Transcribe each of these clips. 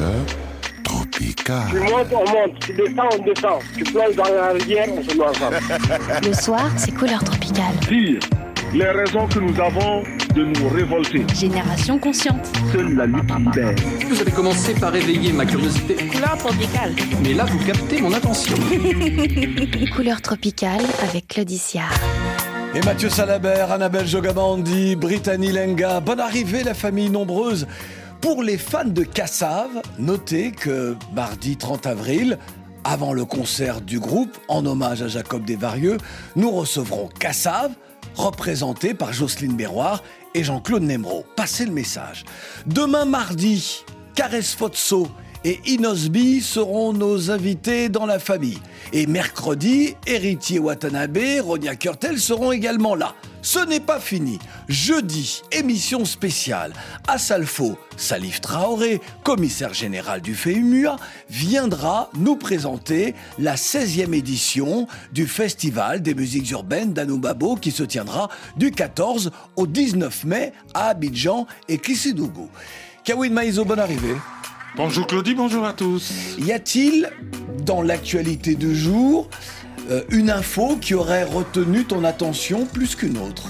Tropical. Tu montes, on monte. Tu descends, on descend. Tu plonges dans la rivière, on se met ensemble. Le soir, c'est Couleur Tropicale. Dire les raisons que nous avons de nous révolter. Génération consciente. Seule la lutte libère. Vous avez commencé par éveiller ma curiosité. Couleur Tropicale. Mais là, vous captez mon attention. Couleur Tropicale avec Claudicia. Et Mathieu Salabert, Annabelle Jogabandi, Brittany Lenga. Bonne arrivée, la famille nombreuse. Pour les fans de Kassav, notez que mardi 30 avril, avant le concert du groupe, en hommage à Jacob Desvarieux, nous recevrons Kassav, représenté par Jocelyne Berroir et Jean-Claude Nemro. Passez le message. Demain mardi, Caresse Fotso et Inosbi seront nos invités dans la famille. Et mercredi, Héritier Watanabe, Ronia Kurtel seront également là. Ce n'est pas fini. Jeudi, émission spéciale. Assalfo, Salif Traoré, commissaire général du FEUMUA, viendra nous présenter la 16e édition du Festival des musiques urbaines d'Anoumabo qui se tiendra du 14 au 19 mai à Abidjan et Kissidougou. Kawin Maïzo, bonne arrivée. Bonjour Claudie, bonjour à tous. Y a-t-il, dans l'actualité du jour, une info qui aurait retenu ton attention plus qu'une autre?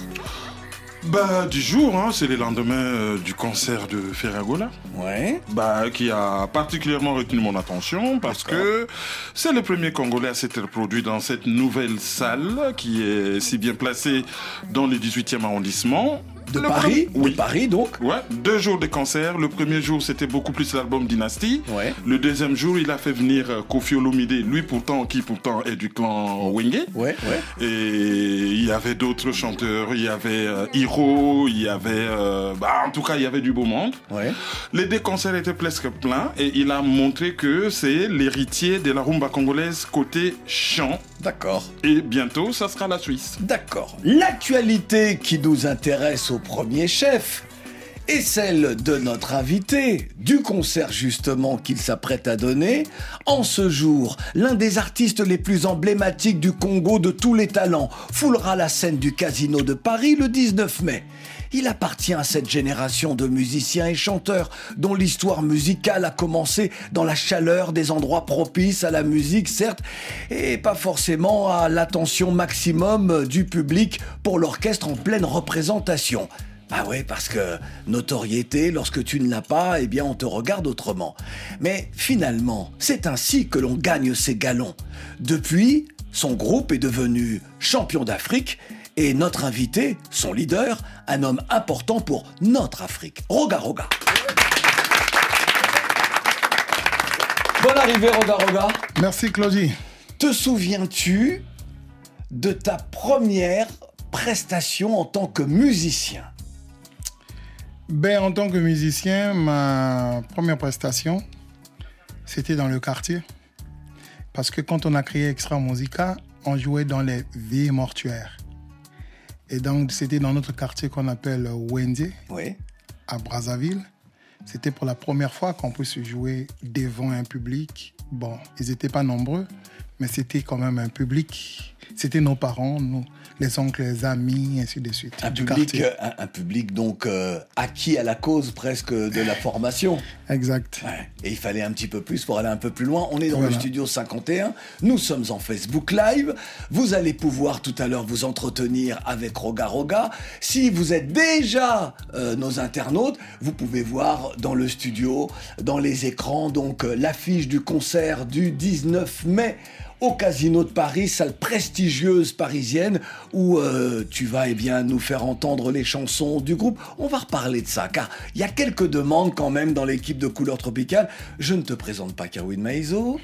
Du jour, c'est le lendemain du concert de Ferragola. Ouais. Qui a particulièrement retenu mon attention parce que c'est le premier Congolais à s'être produit dans cette nouvelle salle qui est si bien placée dans le 18e arrondissement. De Paris? Oui. De Paris, donc? Ouais, 2 jours de concert. Le premier jour, c'était beaucoup plus l'album Dynasty. Ouais. Le deuxième jour, il a fait venir Koffi Olomide, lui qui pourtant est du clan Wenge. Ouais. Et il y avait d'autres chanteurs, il y avait Hiro, il y avait... en tout cas, il y avait du beau monde. Ouais. Les 2 concerts étaient presque pleins et il a montré que c'est l'héritier de la rumba congolaise côté chant. D'accord. Et bientôt, ça sera la Suisse. D'accord. L'actualité qui nous intéresse au premier chef est celle de notre invité, du concert justement qu'il s'apprête à donner. En ce jour, l'un des artistes les plus emblématiques du Congo de tous les talents foulera la scène du Casino de Paris le 19 mai. Il appartient à cette génération de musiciens et chanteurs dont l'histoire musicale a commencé dans la chaleur des endroits propices à la musique, certes, et pas forcément à l'attention maximum du public pour l'orchestre en pleine représentation. Parce que notoriété, lorsque tu ne l'as pas, on te regarde autrement. Mais finalement, c'est ainsi que l'on gagne ses galons. Depuis, son groupe est devenu champion d'Afrique et notre invité, son leader, un homme important pour notre Afrique. Roga Roga. Bonne arrivée, Roga Roga. Merci, Claudie. Te souviens-tu de ta première prestation en tant que musicien? En tant que musicien, ma première prestation, c'était dans le quartier. Parce que quand on a créé Extra Musica, on jouait dans les villes mortuaires. Et donc, c'était dans notre quartier qu'on appelle Wende, à Brazzaville. C'était pour la première fois qu'on puisse jouer devant un public. Ils n'étaient pas nombreux, mais c'était quand même un public. C'était nos parents, nous, les oncles, les amis, ainsi de suite. Un public donc acquis à la cause presque de la formation. Exact. Ouais. Et il fallait un petit peu plus pour aller un peu plus loin. On est dans le studio 51. Nous sommes en Facebook Live. Vous allez pouvoir tout à l'heure vous entretenir avec Roga Roga. Si vous êtes déjà nos internautes, vous pouvez voir dans le studio, dans les écrans, donc l'affiche du concert du 19 mai au Casino de Paris, salle prestigieuse parisienne où tu vas nous faire entendre les chansons du groupe. On va reparler de ça car il y a quelques demandes quand même dans l'équipe de Couleur Tropicale. Je ne te présente pas Kawin Maïzo.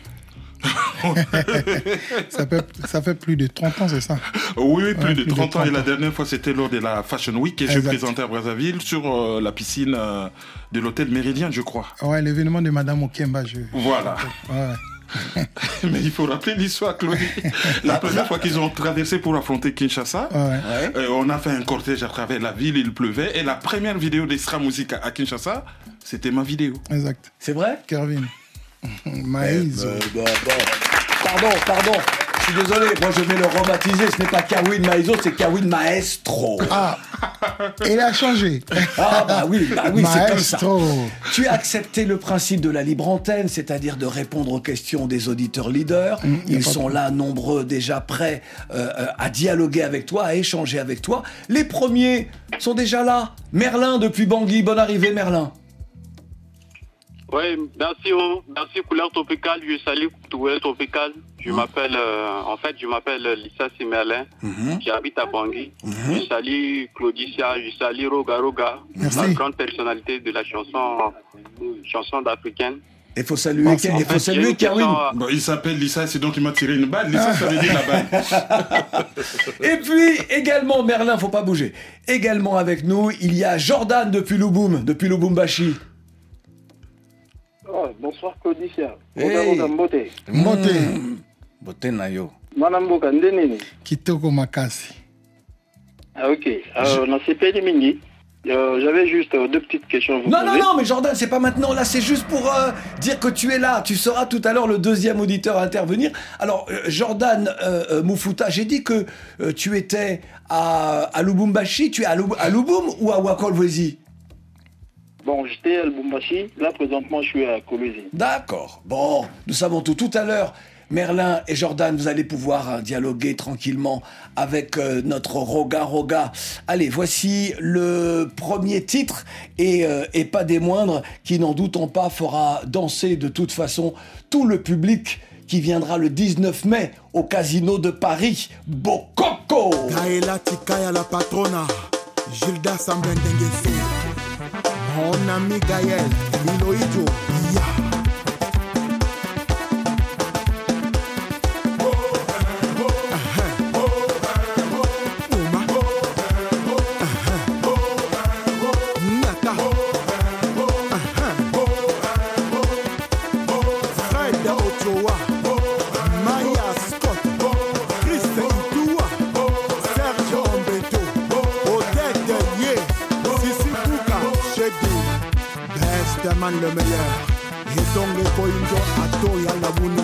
ça fait plus de 30 ans, c'est ça? Oui, plus de 30 ans. Et la dernière fois, c'était lors de la Fashion Week et je présentais à Brazzaville sur la piscine de l'hôtel Méridien, je crois. Ouais, l'événement de Madame Okemba. Voilà. Ouais. Mais il faut rappeler l'histoire, Claudie. La première fois qu'ils ont traversé pour affronter Kinshasa, on a fait un cortège à travers la ville, il pleuvait, et la première vidéo d'Extra Musica à Kinshasa, c'était ma vidéo. Exact. C'est vrai? Kervin. Maïs. Pardon. suis désolé, moi je vais le rebaptiser, ce n'est pas Kawin Maezo, c'est Kawin Maestro. Ah, il a changé. Ah bah oui, c'est comme ça. Maestro. Tu as accepté le principe de la libre antenne, c'est-à-dire de répondre aux questions des auditeurs leaders. Ils sont là, nombreux, déjà prêts à dialoguer avec toi, à échanger avec toi. Les premiers sont déjà là. Merlin depuis Bangui, bonne arrivée Merlin. Oui, merci Couleur Tropicale, je salue Couleur Tropicale. Je m'appelle Lissa Simerlin, j'habite à Bangui. Je salue Claudicia, je salue Roga, la grande personnalité de la chanson d'Africaine. Il faut saluer Kawin. Bon, il s'appelle Lissa, c'est donc tu m'as tiré une balle. Lissa, ça veut dire la balle. Et puis, également, Merlin, faut pas bouger. Également avec nous, il y a Jordan depuis Lubumbashi. Oh, bonsoir Claudicia. Hey. Mbote. Mbote nayo. Manamboka ndenini. Kitoko Makasi. Ah ok. On a CPD Mingi. J'avais juste deux petites questions à vous poser. Non, mais Jordan, c'est pas maintenant. Là, c'est juste pour dire que tu es là. Tu seras tout à l'heure le deuxième auditeur à intervenir. Alors, Jordan Moufuta, j'ai dit que tu étais à Lubumbashi. Tu es à Lubum ou à Wakolwezi? Bon, j'étais à Lubumbashi. Là, présentement, je suis à Kolwezi. D'accord. Bon, nous savons tout. Tout à l'heure, Merlin et Jordan, vous allez pouvoir dialoguer tranquillement avec notre Roga. Allez, voici le premier titre et pas des moindres qui, n'en doutons pas, fera danser de toute façon tout le public qui viendra le 19 mai au Casino de Paris. Bokoko! Gaëla Tikaya la patrona, Gilda Sambendengesi, mon ami Gaël, Miloïdjo, ya. Le meilleur, et donc les Koinjo à Toya Labuni.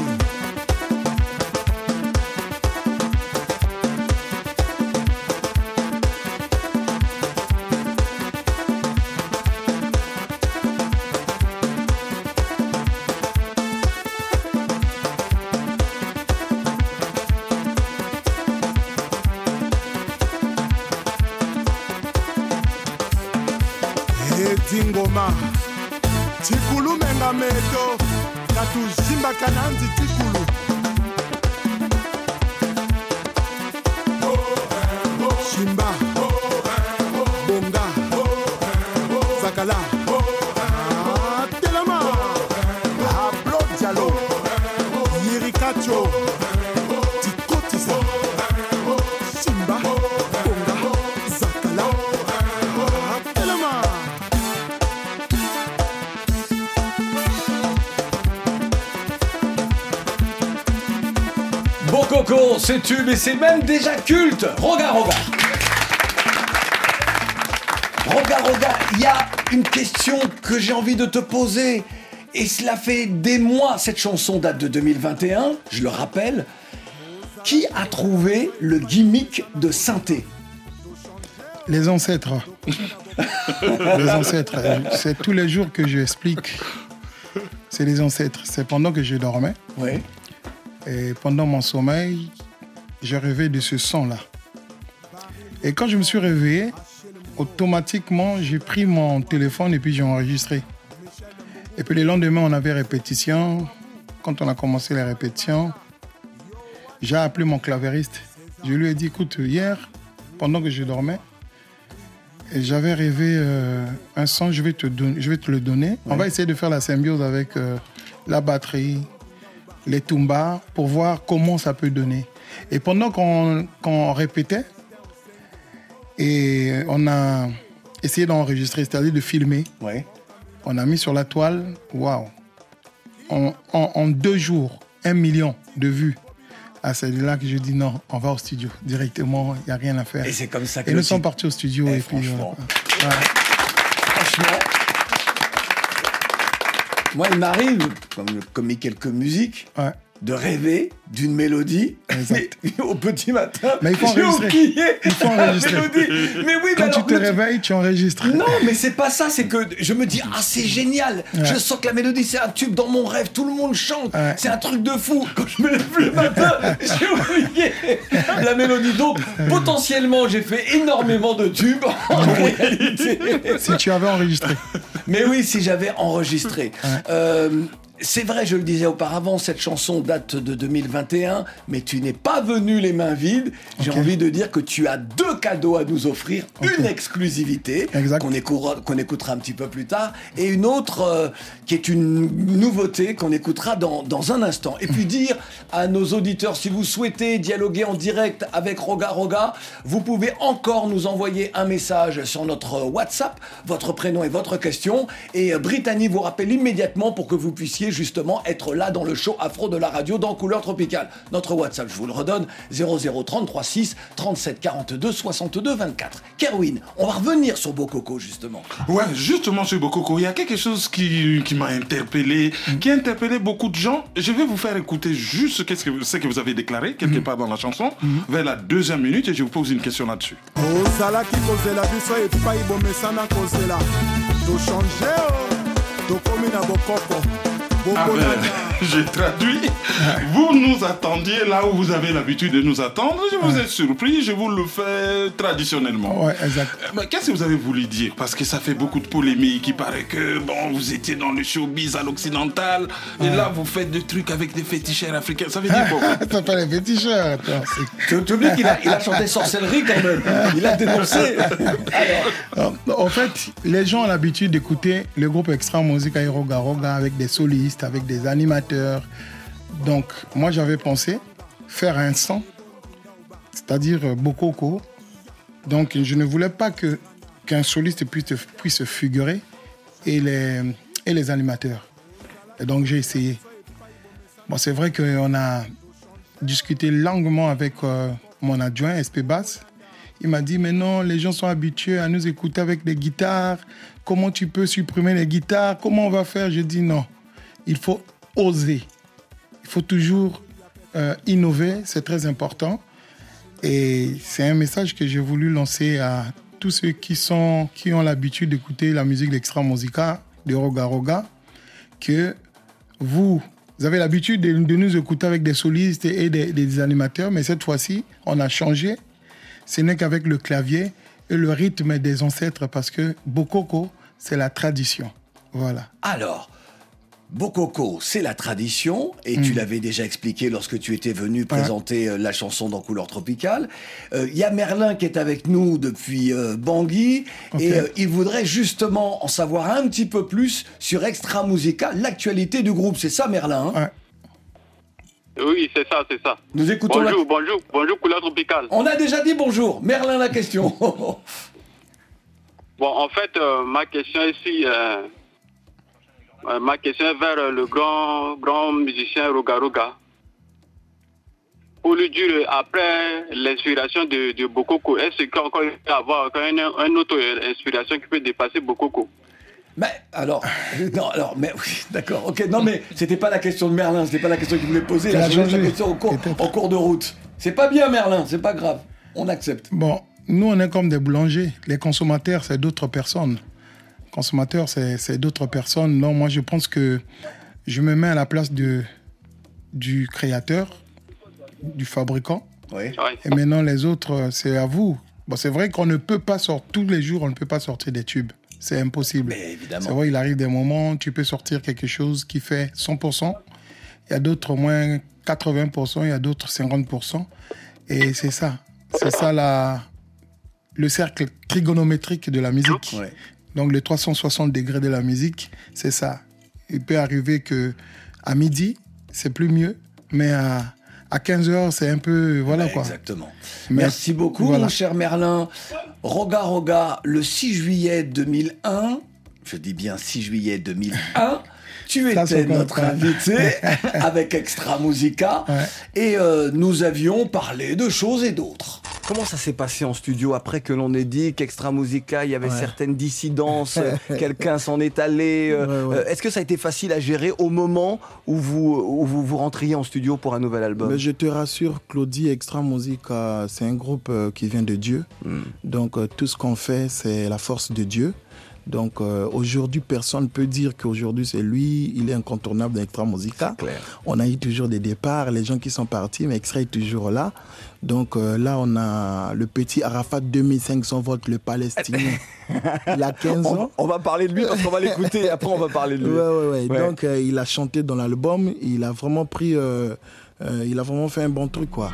Et Dingoma. Tikulu menga meto Katu jimba kananzi tikulu Shimba Bonga Zakala Telema Ablo Diallo Yirikacho Tikotisa Shimba Bonga Zakala Telema. Bokoko, c'est tube et c'est même déjà culte. Roga. Il y a une question que j'ai envie de te poser. Et cela fait des mois, cette chanson date de 2021, je le rappelle. Qui a trouvé le gimmick de synthé? Les ancêtres. Les ancêtres. C'est tous les jours que je explique. C'est les ancêtres. C'est pendant que je dormais. Oui. Et pendant mon sommeil, je rêvais de ce son-là. Et quand je me suis réveillé, automatiquement, j'ai pris mon téléphone et puis j'ai enregistré. Et puis le lendemain, on avait répétition. Quand on a commencé les répétitions, j'ai appelé mon clavieriste. Je lui ai dit, écoute, hier, pendant que je dormais, j'avais rêvé un son, je vais te le donner. Oui. On va essayer de faire la symbiose avec la batterie, les tumbas, pour voir comment ça peut donner. Et pendant qu'on répétait, et on a essayé d'enregistrer, c'est-à-dire de filmer, oui. On a mis sur la toile, waouh, en 2 jours, 1 million de vues. Ah, c'est là que je dis non, on va au studio directement, il n'y a rien à faire. Et c'est comme ça que... Et nous sommes partis au studio. Et franchement, puis, franchement, moi il m'arrive, comme j'ai commis quelques musiques, ouais. de rêver d'une mélodie au petit matin. Mais il faut enregistrer. Il faut enregistrer. Mais oui, quand tu te réveilles, tu enregistres. Non, mais c'est pas ça. C'est que je me dis, c'est génial. Ouais. Je sens que la mélodie, c'est un tube dans mon rêve. Tout le monde chante. Ouais. C'est un truc de fou. Quand je me lève le matin, j'ai oublié la mélodie. Donc, potentiellement, j'ai fait énormément de tubes en réalité. Si tu avais enregistré. Mais oui, si j'avais enregistré. Ouais. C'est vrai, je le disais auparavant, cette chanson date de 2021, mais tu n'es pas venu les mains vides. J'ai envie de dire que tu as 2 cadeaux à nous offrir. Une exclusivité qu'on écoutera un petit peu plus tard, et une autre qui est une nouveauté qu'on écoutera dans un instant. Et puis dire à nos auditeurs, si vous souhaitez dialoguer en direct avec Roga Roga, vous pouvez encore nous envoyer un message sur notre WhatsApp, votre prénom et votre question, et Brittany vous rappelle immédiatement pour que vous puissiez justement être là dans le show Afro de la radio dans Couleur Tropicale. Notre WhatsApp, je vous le redonne, 00336 37 42 62 24. Kerwin, on va revenir sur Bokoko justement. Ouais, justement sur Bokoko, il y a quelque chose qui m'a interpellé, qui a interpellé beaucoup de gens. Je vais vous faire écouter juste ce que vous avez déclaré quelque part dans la chanson, vers la 2e minute, et je vous pose une question là-dessus. Ah ben, j'ai traduit. Vous nous attendiez là où vous avez l'habitude de nous attendre. Je vous ai surpris, je vous le fais traditionnellement. Ouais, exact. Mais qu'est-ce que vous avez voulu dire? Parce que ça fait beaucoup de polémiques. Il paraît que, vous étiez dans le showbiz à l'occidental. Et là, vous faites des trucs avec des féticheurs africains. Ça veut dire quoi? T'as pas les féticheurs. Tu oublies qu'il a chanté sorcellerie quand même. Il a dénoncé. Alors, en fait, les gens ont l'habitude d'écouter le groupe Extra Musica et Roga Roga avec des solistes, avec des animateurs. Donc, moi, j'avais pensé faire un son, c'est-à-dire Bokoko. Donc, je ne voulais pas qu'un soliste puisse figurer et les animateurs. Et donc, j'ai essayé. Bon, c'est vrai qu'on a discuté longuement avec mon adjoint, SP Bass. Il m'a dit, mais non, les gens sont habitués à nous écouter avec des guitares. Comment tu peux supprimer les guitares? Comment on va faire? J'ai dit non. Il faut oser. Il faut toujours innover, c'est très important. Et c'est un message que j'ai voulu lancer à tous ceux qui ont l'habitude d'écouter la musique d'Extra Musica, de Roga Roga, que vous avez l'habitude de nous écouter avec des solistes et des animateurs, mais cette fois-ci, on a changé. Ce n'est qu'avec le clavier et le rythme des ancêtres, parce que Bokoko, c'est la tradition. Voilà. Alors, Bokoko, c'est la tradition, et tu l'avais déjà expliqué lorsque tu étais venu présenter la chanson dans Couleur Tropicale. Il y a Merlin qui est avec nous depuis Bangui, et il voudrait justement en savoir un petit peu plus sur Extra Musica, l'actualité du groupe. C'est ça, Merlin, hein? Oui, c'est ça. Nous écoutons bonjour, Couleur Tropicale. On a déjà dit bonjour. Merlin, la question. Bon, en fait, ma question ici... ma question est vers le grand musicien Roga Roga. Pour lui dire, après l'inspiration de Bokoko, est-ce qu'il peut avoir une autre inspiration qui peut dépasser Bokoko? Mais mais oui, d'accord, ok, non mais c'était pas la question de Merlin, c'était pas la question qu'il voulait poser, la question en cours de route. C'est pas bien Merlin, c'est pas grave, on accepte. Bon, nous on est comme des boulangers, les consommateurs c'est d'autres personnes. Consommateurs c'est d'autres personnes. Non, moi je pense que je me mets à la place du créateur, du fabricant. Oui. Et maintenant les autres, c'est à vous. Bon, c'est vrai qu'on ne peut pas sortir, tous les jours on ne peut pas sortir des tubes. C'est impossible. Mais évidemment. C'est vrai, il arrive des moments où tu peux sortir quelque chose qui fait 100%. Il y a d'autres au moins 80%, il y a d'autres 50%. Et c'est ça. C'est ça le cercle trigonométrique de la musique. Ouais. Donc les 360 degrés de la musique, c'est ça. Il peut arriver qu'à midi, c'est plus mieux, mais à 15h, c'est un peu... Voilà quoi. Exactement. Merci beaucoup, mon cher Merlin. Roga Roga, le 6 juillet 2001, je dis bien 6 juillet 2001, tu étais notre invité avec Extra Musica et nous avions parlé de choses et d'autres. Comment ça s'est passé en studio après que l'on ait dit qu'Extra Musica, il y avait certaines dissidences, quelqu'un s'en est allé Est-ce que ça a été facile à gérer au moment où vous rentriez en studio pour un nouvel album? Mais je te rassure, Claudie, Extra Musica, c'est un groupe qui vient de Dieu. Donc tout ce qu'on fait, c'est la force de Dieu. Donc aujourd'hui, personne ne peut dire qu'aujourd'hui c'est lui, il est incontournable dans Extra Musica. On a eu toujours des départs, les gens qui sont partis, mais Extra est toujours là. Donc là, on a le petit Arafat 2500 volts, le Palestinien. Il a 15 ans. On va parler de lui parce qu'on va l'écouter et après on va parler de lui. Ouais. Donc il a chanté dans l'album, il a vraiment pris, il a vraiment fait un bon truc, quoi.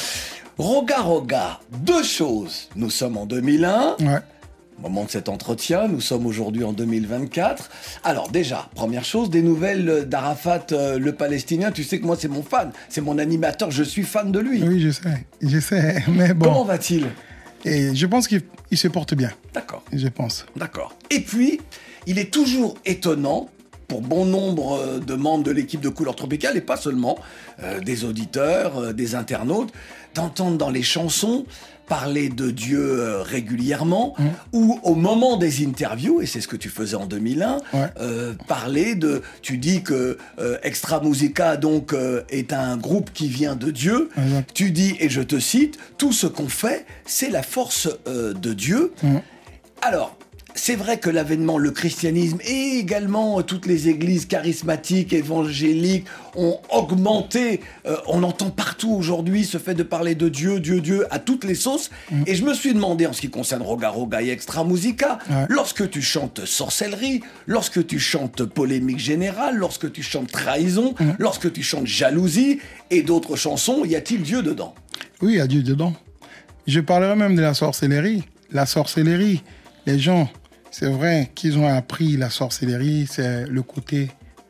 Roga, deux choses. Nous sommes en 2001. Au moment de cet entretien, nous sommes aujourd'hui en 2024. Alors déjà, première chose, des nouvelles d'Arafat, le Palestinien. Tu sais que moi, c'est mon fan, c'est mon animateur, je suis fan de lui. Oui, je sais, mais bon. Comment va-t-il? Et je pense qu'il se porte bien. D'accord. Je pense. D'accord. Et puis, il est toujours étonnant, pour bon nombre de membres de l'équipe de Couleur Tropicale, et pas seulement, des auditeurs, des internautes, d'entendre dans les chansons parler de Dieu régulièrement, ou au moment des interviews, et c'est ce que tu faisais en 2001, parler de... Tu dis que Extra Musica, donc, est un groupe qui vient de Dieu. Tu dis, et je te cite, tout ce qu'on fait, c'est la force de Dieu. Alors... C'est vrai que l'avènement, le christianisme et également toutes les églises charismatiques, évangéliques ont augmenté. On entend partout aujourd'hui ce fait de parler de Dieu, Dieu à toutes les sauces. Et je me suis demandé en ce qui concerne Roga et Extra Musica, lorsque tu chantes sorcellerie, lorsque tu chantes polémique générale, lorsque tu chantes trahison, lorsque tu chantes jalousie et d'autres chansons, y a-t-il Dieu dedans? Oui, il y a Dieu dedans. Je parlerai même de la sorcellerie. La sorcellerie, les gens... C'est vrai qu'ils ont appris la sorcellerie, c'est le côté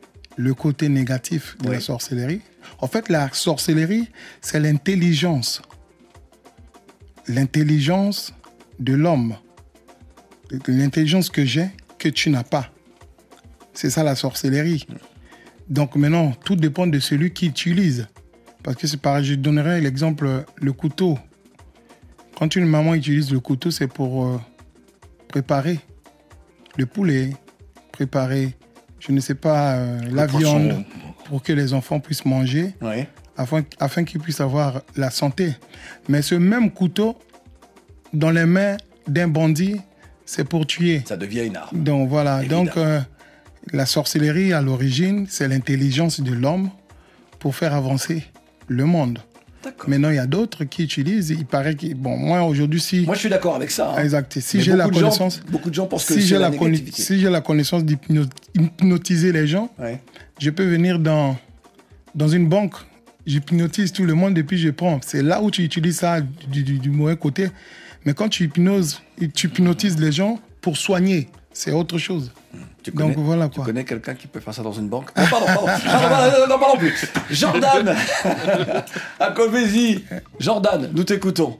négatif de la sorcellerie. En fait, la sorcellerie, c'est l'intelligence. L'intelligence de l'homme. L'intelligence que j'ai, que tu n'as pas. C'est ça la sorcellerie. Donc maintenant, tout dépend de celui qui utilise. Parce que c'est pareil, je donnerai l'exemple, le couteau. Quand une maman utilise le couteau, c'est pour préparer le poulet, préparer, je ne sais pas, la viande pour que les enfants puissent manger, afin qu'ils puissent avoir la santé. Mais ce même couteau, dans les mains d'un bandit, c'est pour tuer. Ça devient une arme. Donc voilà, la sorcellerie à l'origine, c'est l'intelligence de l'homme pour faire avancer le monde. Maintenant, il y a d'autres qui utilisent. Il paraît que... Bon, moi, aujourd'hui, si... Moi, je suis d'accord avec ça. Exact. Si j'ai la connaissance... Beaucoup de gens pensent que c'est la négativité. Si j'ai la connaissance d'hypnotiser les gens, je peux venir dans une banque, j'hypnotise tout le monde et puis je prends. C'est là où tu utilises ça du mauvais côté. Mais quand tu hypnotises les gens pour soigner, c'est autre chose. Tu connais quelqu'un qui peut faire ça dans une banque? Non, pardon plus. Jordan à Colvézi. Jordan, nous t'écoutons.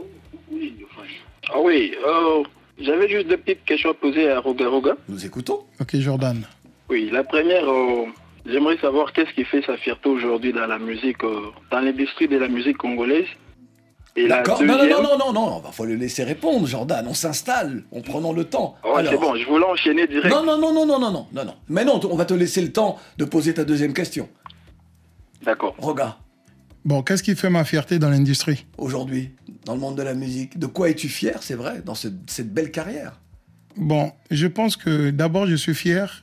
Ah oui, j'avais juste deux petites questions à poser à Roga. Nous écoutons. Ok, Jordan. Oui, la première, j'aimerais savoir qu'est-ce qui fait sa fierté aujourd'hui dans la musique, dans l'industrie de la musique congolaise. Et d'accord, non, il faut le laisser répondre, Jordan. On s'installe en prenant le temps. Alors... c'est bon, je voulais enchaîner direct. Non. Mais non, on va te laisser le temps de poser ta deuxième question. D'accord. Roga. Bon, qu'est-ce qui fait ma fierté dans l'industrie? Aujourd'hui, dans le monde de la musique, de quoi es-tu fier, c'est vrai, dans cette belle carrière? Bon, je pense que d'abord, je suis fier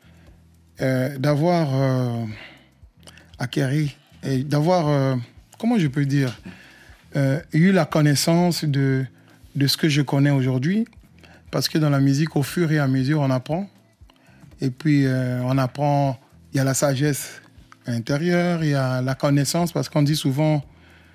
d'avoir acquéri et d'avoir, comment je peux dire, eu la connaissance de ce que je connais aujourd'hui, parce que dans la musique, au fur et à mesure, on apprend. Et puis, on apprend, il y a la sagesse intérieure, il y a la connaissance, parce qu'on dit souvent,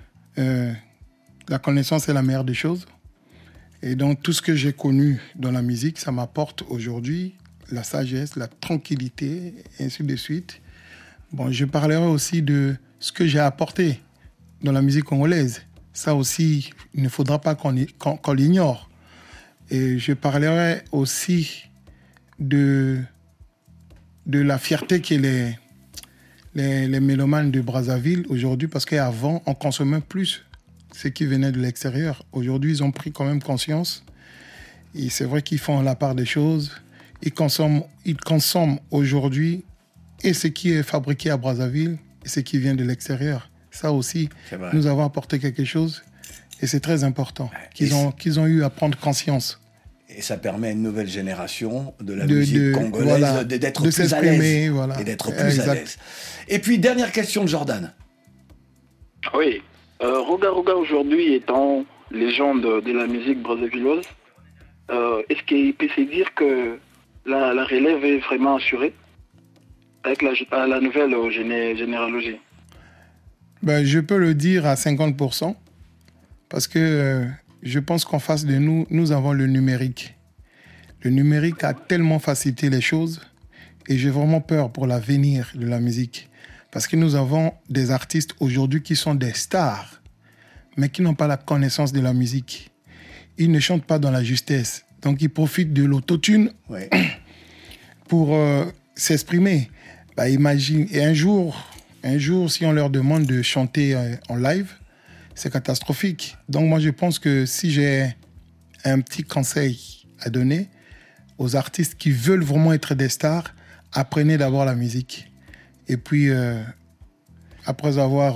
la connaissance est la meilleure des choses. Et donc, tout ce que j'ai connu dans la musique, ça m'apporte aujourd'hui la sagesse, la tranquillité, et ainsi de suite. Bon, je parlerai aussi de ce que j'ai apporté dans la musique congolaise. Ça aussi, il ne faudra pas qu'on l'ignore. Et je parlerai aussi de la fierté que les mélomanes de Brazzaville aujourd'hui, parce qu'avant, on consommait plus ceux qui venaient de l'extérieur. Aujourd'hui, ils ont pris quand même conscience. Et c'est vrai qu'ils font la part des choses. Ils consomment aujourd'hui et ce qui est fabriqué à Brazzaville et ce qui vient de l'extérieur. Ça aussi, nous avons apporté quelque chose et c'est très important qu'ils ont eu à prendre conscience. Et ça permet à une nouvelle génération de la musique congolaise d'être plus à l'aise. Et d'être plus à l'aise. Et puis, dernière question de Jordan. Oui. Roga aujourd'hui étant légende de la musique brésilienne, est-ce qu'il peut se dire que la relève est vraiment assurée avec la nouvelle généalogie? Je peux le dire à 50%, parce que je pense qu'en face de nous, nous avons le numérique. Le numérique a tellement facilité les choses et j'ai vraiment peur pour l'avenir de la musique. Parce que nous avons des artistes aujourd'hui qui sont des stars, mais qui n'ont pas la connaissance de la musique. Ils ne chantent pas dans la justesse. Donc, ils profitent de l'autotune pour s'exprimer. Imagine, et un jour, si on leur demande de chanter en live, c'est catastrophique. Donc, moi, je pense que si j'ai un petit conseil à donner aux artistes qui veulent vraiment être des stars, apprenez d'abord la musique. Et puis, après avoir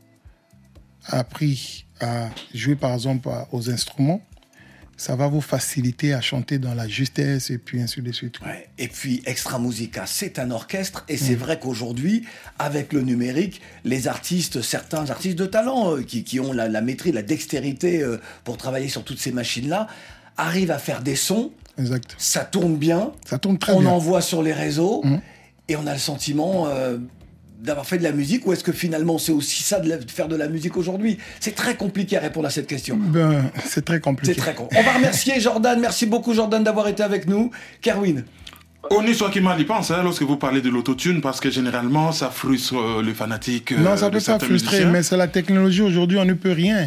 appris à jouer, par exemple, aux instruments, ça va vous faciliter à chanter dans la justesse et puis ainsi de suite. Ouais. Et puis Extra Musica, c'est un orchestre et c'est vrai qu'aujourd'hui, avec le numérique, les artistes, certains artistes de talent qui ont la maîtrise, la dextérité pour travailler sur toutes ces machines-là, arrivent à faire des sons. Exact. Ça tourne bien. Ça tourne très bien. On envoie sur les réseaux et on a le sentiment d'avoir fait de la musique, ou est-ce que finalement c'est aussi ça de faire de la musique aujourd'hui? C'est très compliqué à répondre à cette question. C'est très compliqué. On va remercier Jordan. Merci beaucoup Jordan d'avoir été avec nous. Kerwin. On est soit qui mal y pense lorsque vous parlez de l'autotune, parce que généralement ça frustre le fanatique. Non, ça peut pas frustrer, musiciens. Mais c'est la technologie aujourd'hui, on ne peut rien.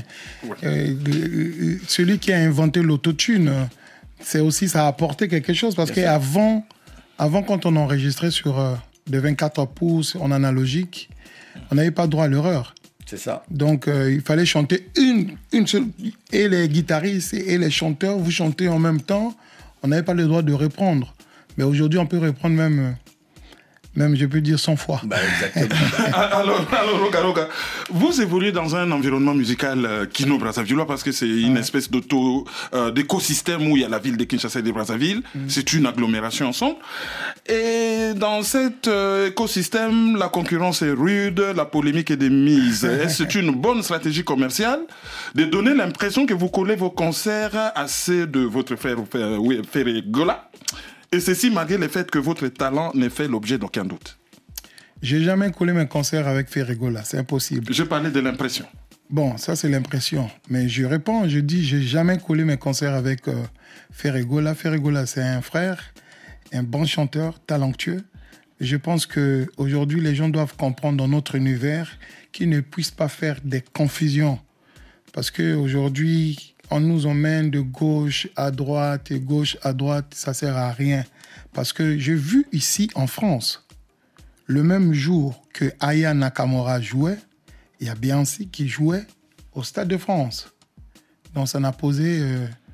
Celui qui a inventé l'autotune, c'est aussi, ça a apporté quelque chose, parce qu'avant, quand on enregistrait sur de 24 pouces en analogique, on n'avait pas droit à l'erreur. C'est ça. Donc, il fallait chanter une seule. Et les guitaristes et les chanteurs, vous chantez en même temps, on n'avait pas le droit de reprendre. Mais aujourd'hui, on peut reprendre même je peux dire 100 fois. Exactement. alors Roga, vous évoluez dans un environnement musical kino-brazzavillois, parce que c'est une espèce d'écosystème où il y a la ville de Kinshasa et de Brazzaville. C'est une agglomération ensemble. Et dans cet écosystème, la concurrence est rude, la polémique est de mise. C'est une bonne stratégie commerciale de donner l'impression que vous collez vos concerts à ceux de votre frère Ferregola. Et ceci malgré le fait que votre talent n'ait fait l'objet d'aucun doute. J'ai jamais collé mes concerts avec Ferregola, c'est impossible. Je parlais de l'impression. Bon, ça c'est l'impression. Mais je réponds, je dis, j'ai jamais collé mes concerts avec Ferregola. Ferregola, c'est un frère, un bon chanteur, talentueux. Je pense qu'aujourd'hui, les gens doivent comprendre dans notre univers qu'ils ne puissent pas faire des confusions. Parce qu'aujourd'hui, on nous emmène de gauche à droite et gauche à droite, ça ne sert à rien. Parce que j'ai vu ici en France, le même jour que Aya Nakamura jouait, il y a Beyoncé qui jouait au Stade de France. Donc ça n'a posé...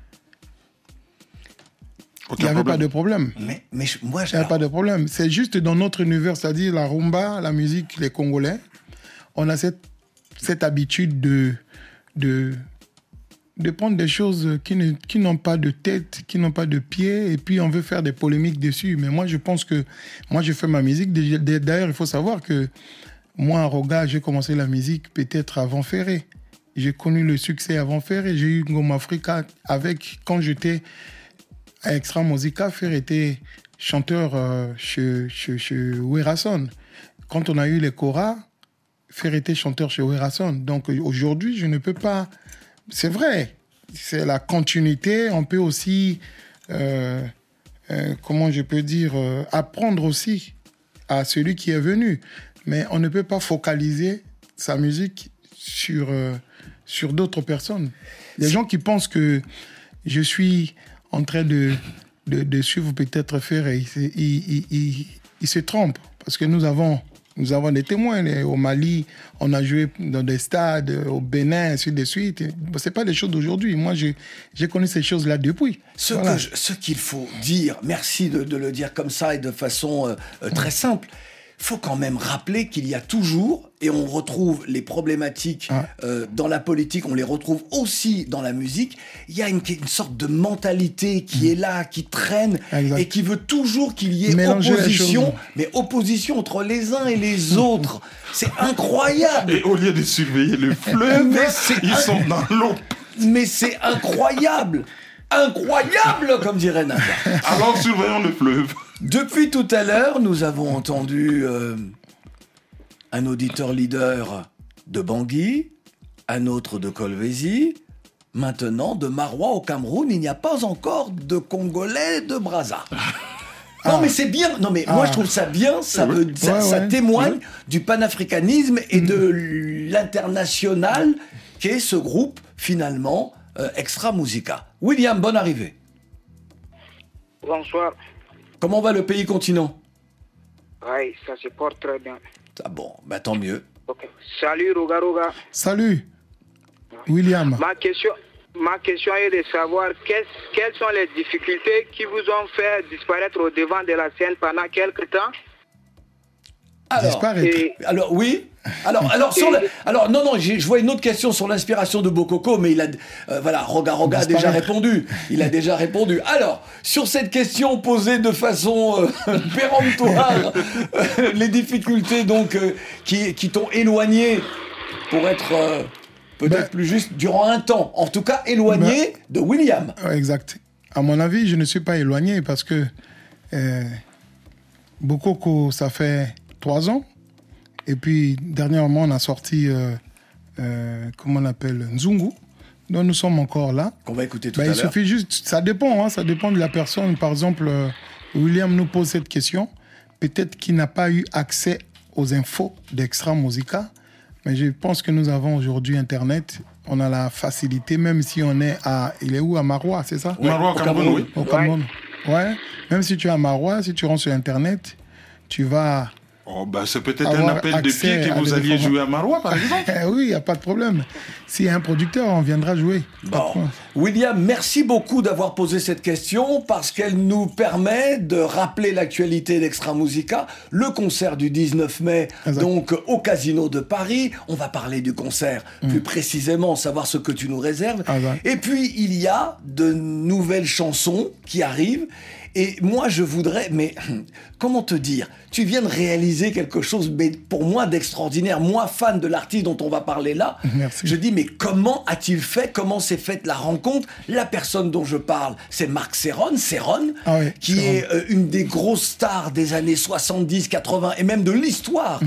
il n'y avait pas de problème. Mais moi, il n'y avait pas de problème. C'est juste dans notre univers, c'est-à-dire la rumba, la musique, les Congolais, on a cette habitude de prendre des choses qui n'ont pas de tête, qui n'ont pas de pied, et puis on veut faire des polémiques dessus. Mais moi, je pense que... Moi, je fais ma musique. D'ailleurs, il faut savoir que moi, à Roga, j'ai commencé la musique peut-être avant Ferré. J'ai connu le succès avant Ferré. J'ai eu Ngoma Africa quand j'étais à Extra Musica. Ferré était chanteur chez Werason. Quand on a eu les Cora, Ferré était chanteur chez Werason. Donc aujourd'hui, je ne peux pas... C'est vrai, c'est la continuité. On peut aussi, comment je peux dire, apprendre aussi à celui qui est venu. Mais on ne peut pas focaliser sa musique sur d'autres personnes. Les gens qui pensent que je suis en train de suivre peut-être Ferré, ils se trompent. Parce que nous avons Nous avons des témoins. Au Mali, on a joué dans des stades, au Bénin, ainsi de suite. Ce n'est pas des choses d'aujourd'hui. Moi, j'ai connu ces choses-là depuis. Ce qu'il faut dire, merci de le dire comme ça et de façon très simple, il faut quand même rappeler qu'il y a toujours, et on retrouve les problématiques dans la politique, on les retrouve aussi dans la musique, il y a une sorte de mentalité qui est là, qui traîne, et qui veut toujours qu'il y ait opposition, mais opposition entre les uns et les autres. C'est incroyable. Et au lieu de surveiller le fleuve, ils sont dans l'eau. Mais c'est incroyable. Incroyable, comme dirait Nada. Alors surveillons le fleuve. Depuis tout à l'heure, nous avons entendu un auditeur leader de Bangui, un autre de Kolwezi. Maintenant, de Marois au Cameroun, il n'y a pas encore de Congolais de Brazza. Non, mais c'est bien. Non, mais moi, je trouve ça bien. Ça témoigne du panafricanisme et de l'international qu'est ce groupe, finalement, Extra Musica. William, bonne arrivée. Bonsoir. Comment va le pays continent? Oui, ça se porte très bien. Ah bon, bah tant mieux. Okay. Salut, Roga. Salut, William. Ma question est de savoir quelles sont les difficultés qui vous ont fait disparaître au devant de la scène pendant quelques temps. Alors oui. Alors non, je vois une autre question sur l'inspiration de Bokoko, mais il a Roga a déjà répondu. Il a déjà répondu. Alors sur cette question posée de façon péremptoire, les difficultés donc qui t'ont éloigné, pour être peut-être plus juste, durant un temps, en tout cas éloigné de William. Exact. À mon avis, je ne suis pas éloigné parce que Bokoko, ça fait 3 ans. Et puis, dernièrement, on a sorti, comment on appelle, Nzungu. Donc, nous sommes encore là. Qu'on va écouter tout à l'heure. Il suffit juste, ça dépend de la personne. Par exemple, William nous pose cette question. Peut-être qu'il n'a pas eu accès aux infos d'Extra Musica. Mais je pense que nous avons aujourd'hui Internet. On a la facilité, même si on est à... Il est où? À Marois, c'est ça? Marois, au Cameroun, oui. Au Cameroun. Ouais. Même si tu es à Marois, si tu rentres sur Internet, tu vas... Oh, bah, c'est peut-être un appel de pied que vous alliez jouer à Marois, par exemple. Oui, il n'y a pas de problème. S'il y a un producteur, on viendra jouer. Bon. William, merci beaucoup d'avoir posé cette question parce qu'elle nous permet de rappeler l'actualité d'Extra Musica, le concert du 19 mai, donc au Casino de Paris. On va parler du concert plus précisément, savoir ce que tu nous réserves. Et puis, il y a de nouvelles chansons qui arrivent. Et moi, je voudrais, mais comment te dire, tu viens de réaliser quelque chose, mais pour moi, d'extraordinaire. Moi, fan de l'artiste dont on va parler là, je dis, mais comment a-t-il fait? Comment s'est faite la rencontre? La personne dont je parle, c'est Marc Serron, qui est une des grosses stars des années 70, 80 et même de l'histoire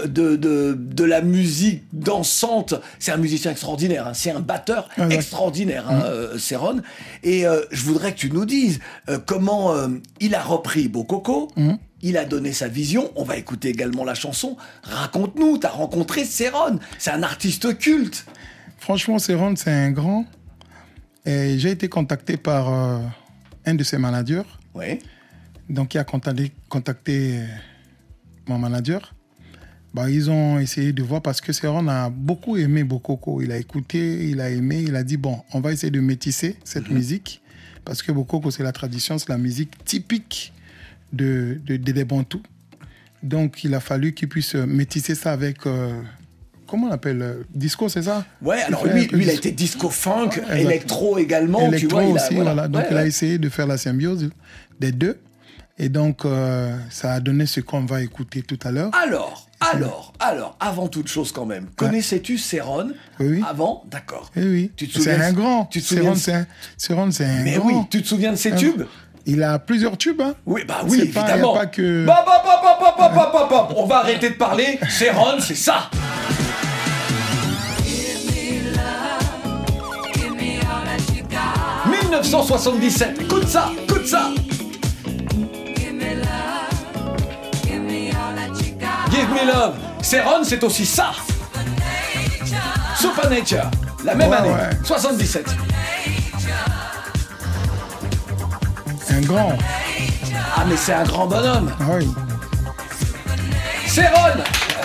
de la musique dansante. C'est un musicien extraordinaire, hein. C'est un batteur extraordinaire, Serron. Et je voudrais que tu nous dises comment il a repris Bokoko, il a donné sa vision, on va écouter également la chanson. Raconte-nous, t'as rencontré Serron, c'est un artiste culte. Franchement, Serron, c'est un grand. Et j'ai été contacté par un de ses managers. Oui. Donc, il a contacté mon manager. Bah, ils ont essayé de voir parce que Serron a beaucoup aimé Bokoko. Il a écouté, il a aimé, il a dit, bon, on va essayer de métisser cette musique. Parce que Bokoko, c'est la tradition, c'est la musique typique des Bantous. Donc, il a fallu qu'il puisse métisser ça avec... comment on appelle disco, c'est ça? Ouais, alors lui, il a été disco-funk, électro également. Électro tu vois, aussi, voilà. Donc, il a essayé de faire la symbiose des deux. Et donc, ça a donné ce qu'on va écouter tout à l'heure. Alors, avant toute chose quand même, connaissais-tu Serron avant? D'accord. Oui. Tu te souviens? C'est un grand. Serron, c'est un grand. Oui, tu te souviens de ses tubes? Il a plusieurs tubes, hein. Oui, oui, évidemment. Pas que... On va arrêter de parler. Serron, c'est ça. « 1977, écoute ça. Give me love. Serron, c'est aussi ça. Supernature, la même année, 77. Un grand. Ah, mais c'est un grand bonhomme. Ah oui. Céron.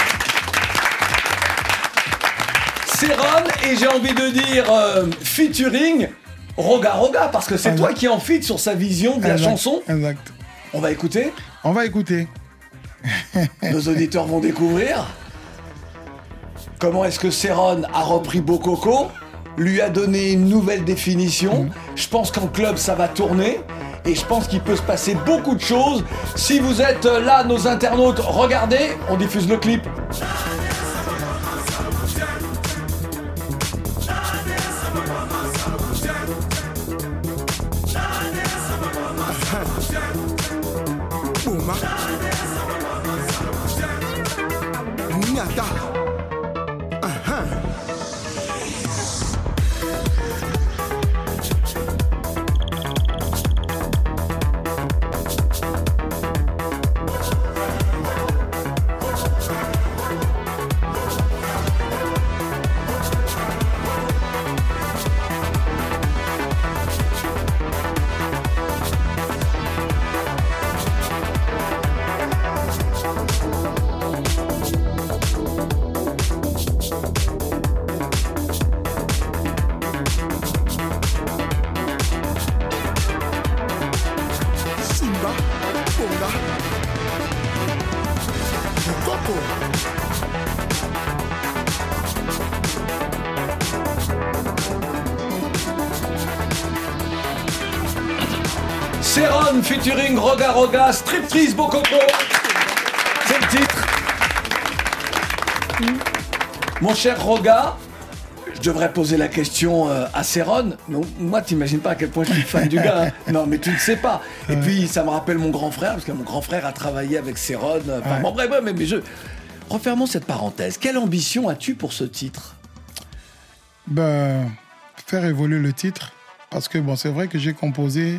Et j'ai envie de dire featuring Roga Roga, parce que c'est toi qui en feat sur sa vision de la chanson. Exact. On va écouter. Nos auditeurs vont découvrir comment est-ce que Céron a repris Bokoko, lui a donné une nouvelle définition. Je pense qu'en club ça va tourner et je pense qu'il peut se passer beaucoup de choses. Si vous êtes là, nos internautes, regardez, on diffuse le clip. Céron featuring Roga Roga, Striptease Bokoko. C'est le titre. Mon cher Roga, je devrais poser la question à Céron. Moi, t'imagines pas à quel point je suis fan du gars. Hein. Non, mais tu ne sais pas. Et puis, ça me rappelle mon grand frère, parce que mon grand frère a travaillé avec Céron. Enfin, bon, bref, mais refermons cette parenthèse. Quelle ambition as-tu pour ce titre ? Faire évoluer le titre. Parce que, c'est vrai que j'ai composé.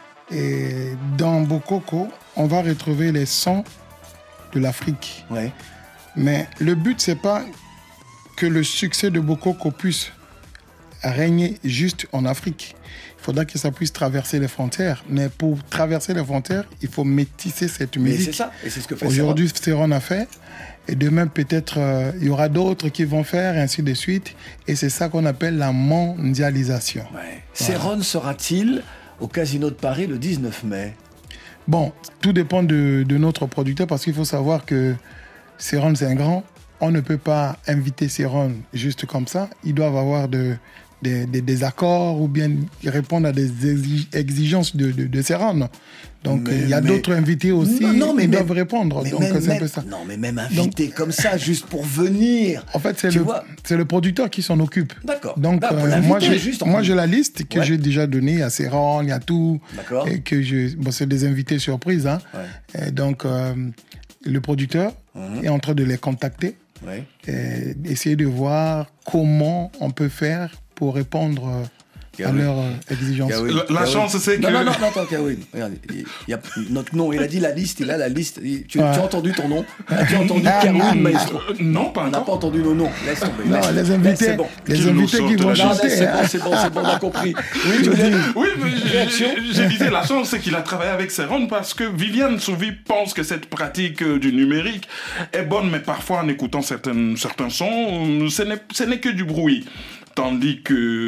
Et dans Bokoko, on va retrouver les sons de l'Afrique. Ouais. Mais le but, c'est pas que le succès de Bokoko puisse régner juste en Afrique. Il faudra que ça puisse traverser les frontières. Mais pour traverser les frontières, il faut métisser cette musique. Mais c'est ça, et c'est ce que fait aujourd'hui, Céron a fait. Et demain, peut-être, il y aura d'autres qui vont faire, et ainsi de suite. Et c'est ça qu'on appelle la mondialisation. Ouais. Céron sera-t-il au Casino de Paris le 19 mai? Tout dépend de notre producteur, parce qu'il faut savoir que Céron, c'est un grand. On ne peut pas inviter Céron juste comme ça. Ils doivent avoir des accords ou bien répondre à des exigences de Céron. Donc, il y a d'autres invités aussi qui doivent répondre. Donc, c'est un peu ça. Non, mais même invité comme ça, juste pour venir. En fait, c'est le producteur qui s'en occupe. D'accord. Donc, moi, j'ai la liste que j'ai déjà donnée à Céron, il y a tout. D'accord. Et que c'est des invités surprises. Hein. Ouais. Et donc, le producteur est en train de les contacter. Ouais. Et essayer de voir comment on peut faire pour répondre à leurs exigences. La chance, c'est que... Non, attends, Kawin. Regarde, il y a notre nom. Il a dit la liste, il a la liste. Tu as entendu ton nom? As-tu entendu Kawin Maestro? Non, pas encore. On n'a pas entendu nos noms. Laisse tomber. Non, les invités, les invités qui vont chanter. C'est bon, on a compris. Oui, mais j'ai dit la chance, c'est qu'il a travaillé avec Céron parce que Viviane Souvi pense que cette pratique du numérique est bonne, mais parfois en écoutant certains sons, ce n'est que du bruit. Tandis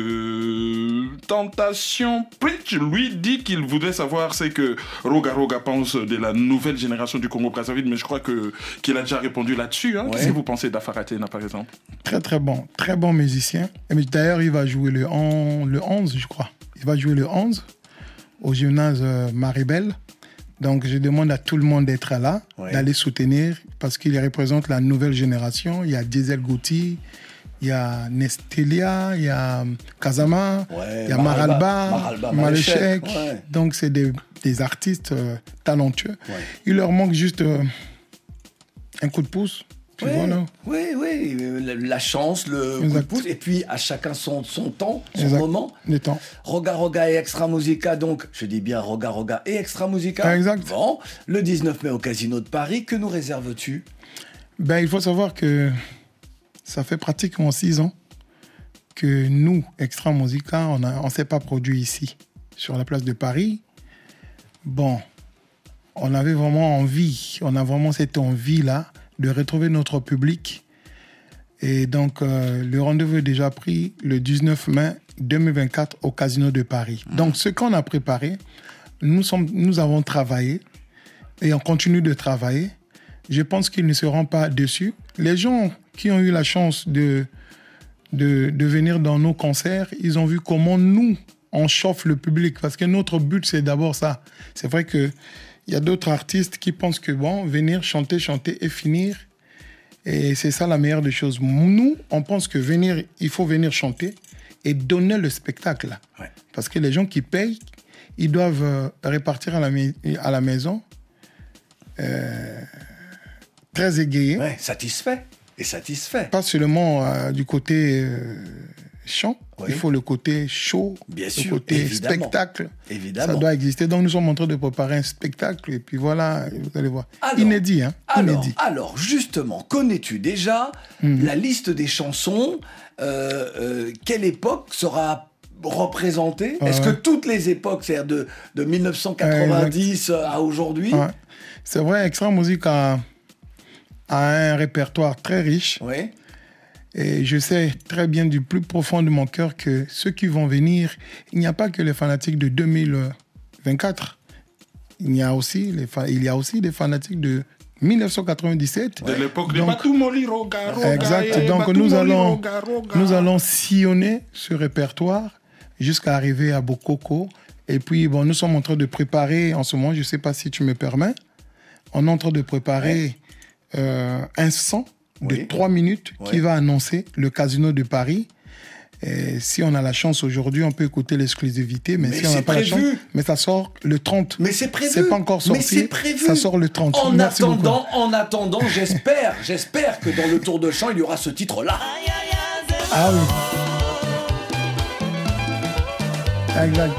que Tentation Preach, lui, dit qu'il voudrait savoir ce que Roga Roga pense de la nouvelle génération du Congo-Brazzaville, mais je crois qu'il a déjà répondu là-dessus. Hein. Ouais. Qu'est-ce que vous pensez d'Afaratena, par exemple? Très bon musicien. Et d'ailleurs, il va jouer le 11, je crois. Il va jouer le 11 au gymnase Maribel. Donc, je demande à tout le monde d'être là, d'aller soutenir, parce qu'il représente la nouvelle génération. Il y a Diesel Gouti, il y a Nestelia, il y a Kazama, il y a Maralba, Maléchek. Ouais. Donc, c'est des artistes talentueux. Ouais. Il leur manque juste un coup de pouce. Oui, la chance, le coup de pouce, et puis à chacun son temps, son moment. Le temps. Roga Roga et Extra Musica, donc, je dis bien Roga Roga et Extra Musica. Exact. Bon, le 19 mai au Casino de Paris, que nous réserves-tu? Il faut savoir que ça fait pratiquement 6 ans que nous, Extra Musica, on ne s'est pas produit ici, sur la place de Paris. On avait vraiment envie, on a vraiment cette envie-là de retrouver notre public. Et donc, le rendez-vous est déjà pris le 19 mai 2024 au Casino de Paris. Donc, ce qu'on a préparé, nous avons travaillé et on continue de travailler. Je pense qu'ils ne seront pas déçus. Les gens qui ont eu la chance de venir dans nos concerts, ils ont vu comment nous, on chauffe le public. Parce que notre but, c'est d'abord ça. C'est vrai qu'il y a d'autres artistes qui pensent que, bon, venir chanter et finir, et c'est ça la meilleure des choses. Nous, on pense que il faut venir chanter et donner le spectacle. Ouais. Parce que les gens qui payent, ils doivent repartir à la maison très égayés. Ouais, satisfait. Pas seulement du côté chant, oui. Il faut le côté show, bien le sûr, côté évidemment. spectacle. Évidemment. Ça doit exister. Donc nous sommes en train de préparer un spectacle et puis voilà, vous allez voir. Inédit, hein. Inédit. Alors, justement, connais-tu déjà la liste des chansons quelle époque sera représentée? Est-ce que toutes les époques, c'est-à-dire de 1990 à aujourd'hui? C'est vrai, Extra Musique a un répertoire très riche. Oui. Et je sais très bien du plus profond de mon cœur que ceux qui vont venir, il n'y a pas que les fanatiques de 2024. Il y a aussi des fanatiques de 1997. De l'époque de Batumoli Roga. Exact. Donc nous allons sillonner ce répertoire jusqu'à arriver à Bokoko. Et puis, bon, nous sommes en train de préparer en ce moment, je ne sais pas si tu me permets, on est en train de préparer un son de 3 minutes qui va annoncer le Casino de Paris. Et si on a la chance aujourd'hui, on peut écouter l'exclusivité, mais si on n'a pas la chance, mais ça sort le 30. Mais c'est prévu. C'est pas encore sorti. Mais c'est prévu. Ça sort le 30. En attendant, j'espère que dans le tour de chant, il y aura ce titre-là. Ah oui. Exact.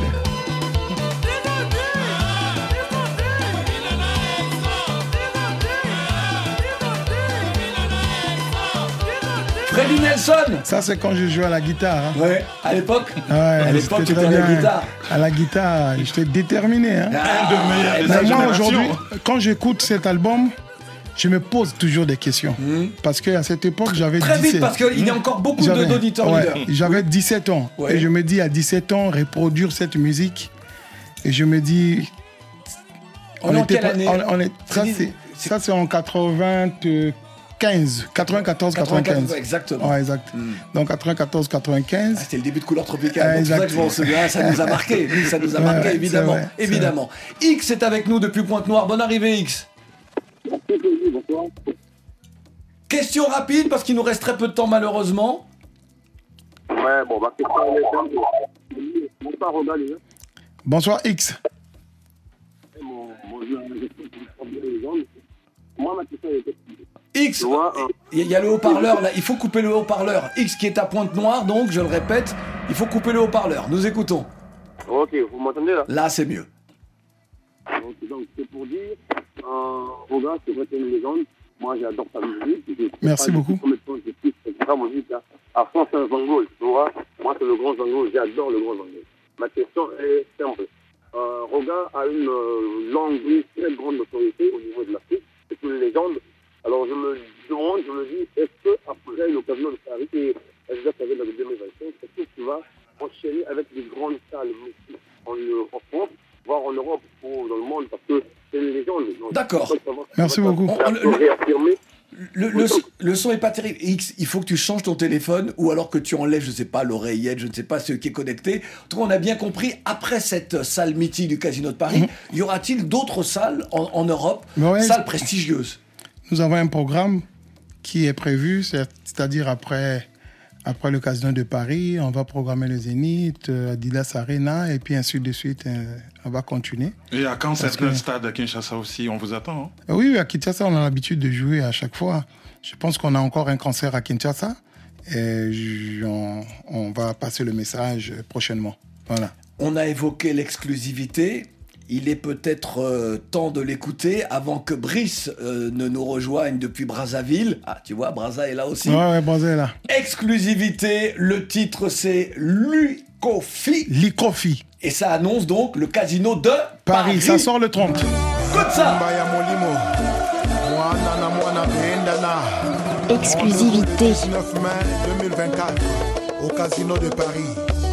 Freddy Nelson. Ça, c'est quand je jouais à la guitare. Hein. Ouais, à l'époque. Ouais, à l'époque, tu étais à la guitare. À la guitare, j'étais déterminé. Hein. Mais moi, aujourd'hui, quand j'écoute cet album, je me pose toujours des questions. Parce qu'à cette époque, j'avais 17 ans. Très vite, parce qu'il y a encore beaucoup d'auditeurs leaders. J'avais 17 ans. Ouais. Et je me dis, à 17 ans, reproduire cette musique. Et je me dis... On est en quelle année ça, c'est en 94, 95. Exactement. Ouais, exact. Donc 94, 95. C'était le début de Couleur Tropicale. C'est ça que je m'en souviens. Ça nous a marqué. Ça nous a marqué, évidemment. Vrai, évidemment. X est avec nous depuis Pointe-Noire. Bonne arrivée, X. Question rapide, parce qu'il nous reste très peu de temps, malheureusement. Ouais, bon, ma question est simple. Bonsoir, Roda, déjà. Bonsoir, X. Moi, ma question est... X, il y a le haut-parleur là, il faut couper le haut-parleur. X qui est à Pointe-Noire, donc je le répète, il faut couper le haut-parleur. Nous écoutons. Ok, vous m'entendez là? Là, c'est mieux. Donc c'est pour dire, Roga, c'est vrai que c'est une légende. Moi, j'adore ta musique. Merci beaucoup. Ta musique là. À France, c'est un Zango, tu vois. Moi, c'est le grand Zango. J'adore le grand Zango. Ma question est simple. Roga a une longue vie, très grande autorité au niveau de l'Afrique. C'est une légende. Alors je me demande, je me dis, est-ce qu'après l'occasion de Paris et SDF avec le 2025, est-ce que tu vas enchaîner avec des grandes salles en France, voire en Europe ou dans le monde, parce que c'est une légende. D'accord. Merci beaucoup. Le son est pas terrible. X, il faut que tu changes ton téléphone ou alors que tu enlèves, je sais pas, l'oreillette, je ne sais pas ce qui est connecté. En tout cas, on a bien compris, après cette salle mythique du Casino de Paris, y aura-t-il d'autres salles en Europe, salles prestigieuses? Nous avons un programme qui est prévu, c'est-à-dire après le Casino de Paris, on va programmer le Zénith, Adidas Arena, et puis ainsi de suite, on va continuer. Et à quand certains stades à Kinshasa aussi, on vous attend, hein? Oui, à Kinshasa, on a l'habitude de jouer à chaque fois. Je pense qu'on a encore un concert à Kinshasa, et on va passer le message prochainement. Voilà. On a évoqué l'exclusivité. Il est peut-être temps de l'écouter avant que Brice ne nous rejoigne depuis Brazzaville. Ah, tu vois, Brazza est là aussi. Ouais, Brazza est là. Exclusivité, le titre c'est Likofi. Likofi. Et ça annonce donc le Casino de Paris. Ça sort le 30. Écoute ça. Exclusivité. 19 mai 2024 au Casino de Paris.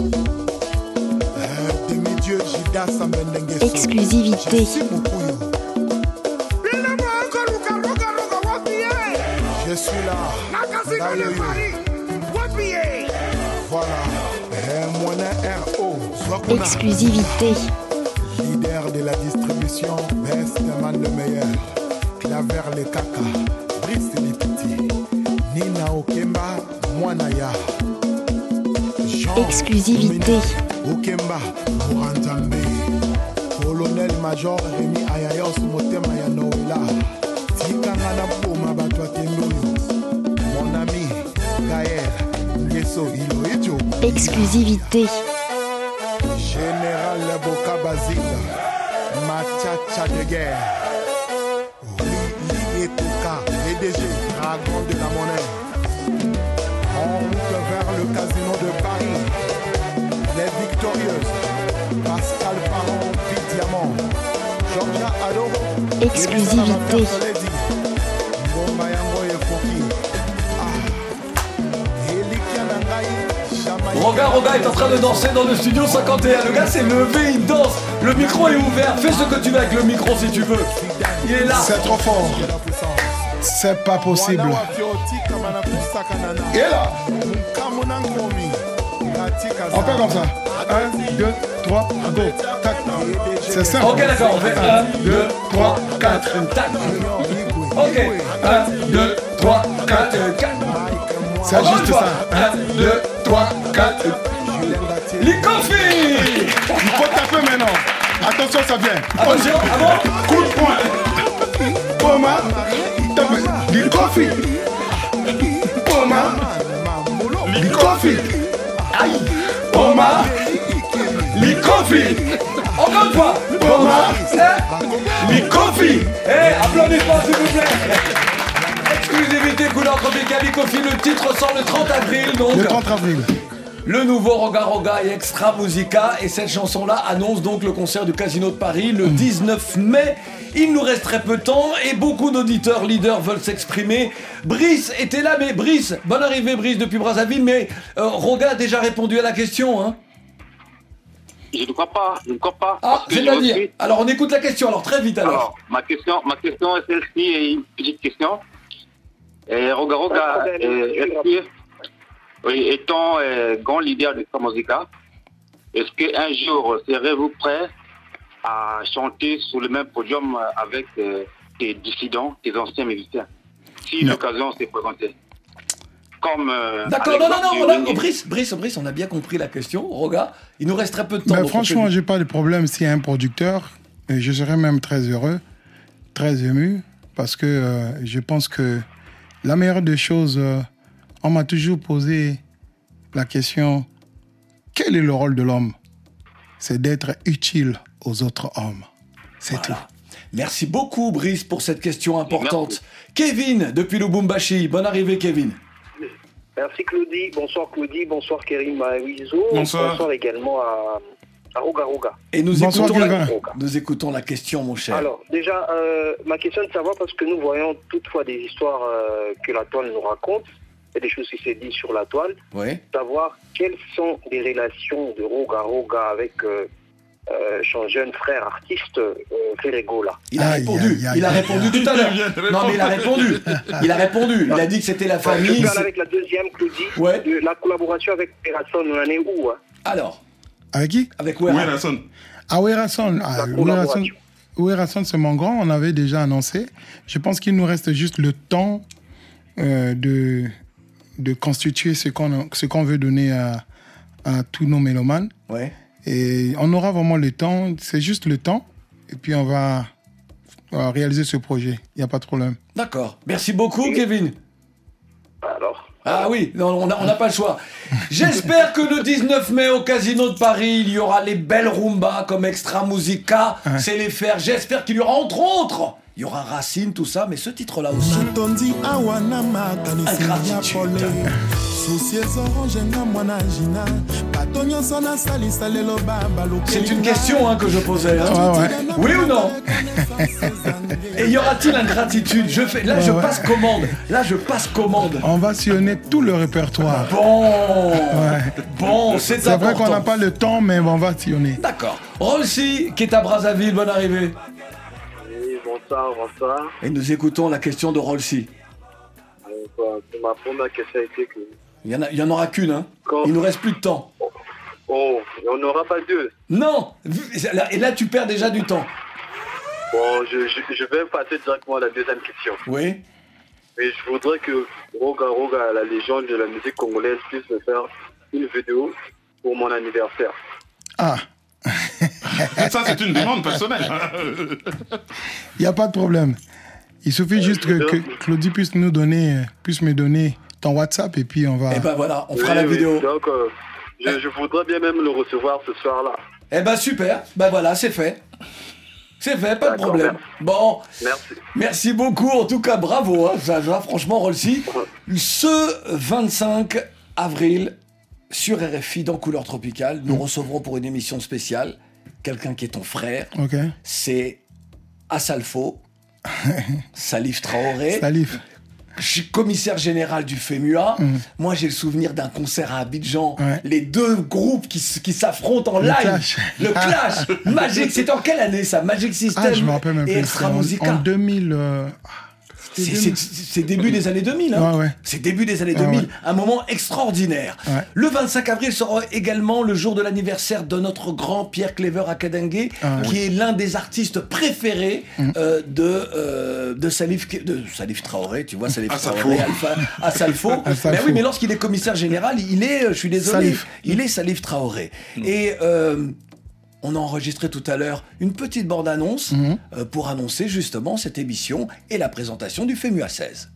Demi-dieu Jida Sambendengue. Exclusivité. Je suis là. Voilà. Exclusivité. Leader de la distribution, Best Man le meilleur. Claver le caca, Brice les petits. Nina Okemba, Mwanaya. Exclusivité. Okemba, Moranzambe. Colonel Major Rémi Ayayos Motema Yanoela. Tikangana Poma Batwatemboyo. Mon ami Gaël Ngeso Iloejo. Exclusivité. Général Boka Basile. Machacha de guerre. Oui, Etoka, PDG, dragon de la monnaie. En route vers le casino de Paris. Les victorieuses. Pascal Parent, Big Diamant. Georgia Ado. Exclusivité. Roga est en train de danser dans le studio 51. Le gars s'est levé, il danse. Le micro est ouvert. Fais ce que tu veux avec le micro si tu veux. Il est là. C'est trop fort. C'est pas possible. Il est là. On fait comme ça. 1, 2, 3, go. Tac. C'est simple. Ok, d'accord. On fait 1, 2, 3, 4. Tac. Ok. 1, 2, 3, 4, 4. C'est juste ça. 1, 2, 3, 4. Likofi. Il faut taper maintenant. Attention, ça vient. Attention, avant. Coup de poing. Poma. Likofi. Poma. Likofi. Aïe. Poma. Likofi. Encore une fois. Poma. Likofi. Applaudissements s'il vous plaît. Exclusivité couleur tropicale Likofi, le titre sort le 30 avril donc. Le 30 avril. Le nouveau Roga et Extra Musica, et cette chanson-là annonce donc le concert du Casino de Paris le 19 mai. Il nous reste très peu de temps et beaucoup d'auditeurs leaders veulent s'exprimer. Brice était là, mais Brice, bonne arrivée Brice depuis Brazzaville, mais Roga a déjà répondu à la question, hein. Je ne crois pas, Ah, c'est-à-dire. Alors on écoute la question, alors très vite alors. Alors, ma question est celle-ci, et une petite question. Roga, étant grand leader de Extra Musica, est-ce qu'un jour serez-vous prêt à chanter sur le même podium avec tes dissidents, tes anciens musiciens, si l'occasion s'est présentée? Comme, d'accord, non, Brice, on a bien compris la question. Roga, il nous reste très peu de temps. Mais franchement, j'ai pas de problème s'il y a un producteur. Et je serais même très heureux, très ému, parce que je pense que la meilleure des choses, on m'a toujours posé la question, quel est le rôle de l'homme? C'est d'être utile aux autres hommes. C'est tout. Merci beaucoup, Brice, pour cette question importante. Merci. Kevin, depuis Lubumbashi. Bonne arrivée, Kevin. Merci, Claudie. Bonsoir, Claudie. Bonsoir, Kérim Maïzo. Bonsoir également à Roga. Et nous écoutons la question, mon cher. Alors, déjà, ma question est de savoir, parce que nous voyons toutefois des histoires que la toile nous raconte, et des choses qui se disent sur la toile, savoir quelles sont les relations de Roga avec son jeune frère artiste Ferrego là. Il a répondu tout à l'heure. Non mais il a répondu. Il a dit que c'était la famille. Je parle avec la deuxième, Claudie, de la collaboration avec Werrason, on en est où Alors. Avec qui? Avec Werrason. Ah, Werrason. Werrason, c'est mon grand, on avait déjà annoncé. Je pense qu'il nous reste juste le temps de constituer ce qu'on veut donner à tous nos mélomanes. Ouais. Et on aura vraiment le temps, c'est juste le temps, et puis on va réaliser ce projet, il n'y a pas de problème. D'accord. Merci beaucoup, Kevin. Alors. Ah oui, non, on n'a pas le choix. J'espère que le 19 mai au Casino de Paris, il y aura les belles rumbas comme Extra Musica, c'est les faire. J'espère qu'il y aura entre autres, il y aura Racine, tout ça, mais ce titre-là aussi. Ingratitude. C'est une question que je posais. Hein. Ouais. Oui ou non? Et y aura-t-il ingratitude? Je passe commande. Là, je passe commande. On va sillonner tout le répertoire. Bon, c'est important. C'est vrai qu'on n'a pas le temps, mais on va sillonner. D'accord. Rolsi, qui est à Brazzaville, bonne arrivée. Oui, bonsoir. Et nous écoutons la question de Rolsi. Ma première question a été que... Il y en aura qu'une, hein. Il nous reste plus de temps. Oh, on n'aura pas deux. Non. Et là, tu perds déjà du temps. Bon, je vais passer directement à la deuxième question. Oui. Mais je voudrais que Roga, la légende de la musique congolaise, puisse me faire une vidéo pour mon anniversaire. Ah. Ça, c'est une demande personnelle. Il n'y a pas de problème. Il suffit juste que Claudie puisse me donner ton WhatsApp et puis on va... Eh ben voilà, on fera la vidéo. Donc, je voudrais bien même le recevoir ce soir-là. Eh ben super, ben voilà, c'est fait. C'est fait, pas de problème. Bon, merci beaucoup, en tout cas bravo, hein, ça va, franchement Rolsi. Ce 25 avril, sur RFI dans Couleur Tropicale, nous recevrons pour une émission spéciale quelqu'un qui est ton frère. Okay. C'est Assalfo, Salif Traoré. Salif. Je suis commissaire général du FEMUA. Moi, j'ai le souvenir d'un concert à Abidjan. Ouais. Les deux groupes qui s'affrontent en live. Le clash. Magic. C'est en quelle année ça? Magic System je me rappelle même et Extra Musica. En 2000. C'est début des années 2000. Hein. Ouais. C'est début des années 2000. Ouais. Un moment extraordinaire. Ouais. Le 25 avril sera également le jour de l'anniversaire de notre grand Pierre Clever Akadengue, qui est l'un des artistes préférés de Salif Traoré. Tu vois, Salif Traoré, Assalfo. Mais oui, mais lorsqu'il est commissaire général, il est, je suis désolé, il est Salif Traoré. Et... on a enregistré tout à l'heure une petite bande-annonce pour annoncer justement cette émission et la présentation du FEMUA 16.